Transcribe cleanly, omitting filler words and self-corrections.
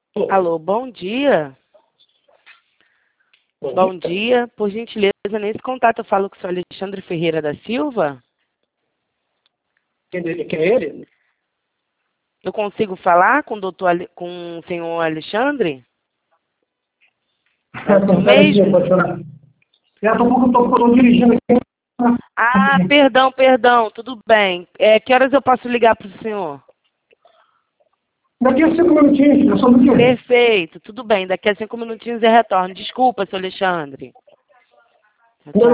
Alô, bom dia. Bom dia. Por gentileza, nesse contato eu falo com o senhor Alexandre Ferreira da Silva. Quem é ele? Eu consigo falar com com o senhor Alexandre? É o senhor mesmo? Pode falar. Estou dirigindo aqui. Ah, perdão, tudo bem. Que horas eu posso ligar para o senhor? Daqui a 5 minutinhos, eu sou do quê? Perfeito, tudo bem. Daqui a 5 minutinhos eu retorno. Desculpa, senhor Alexandre. Tchau, tchau.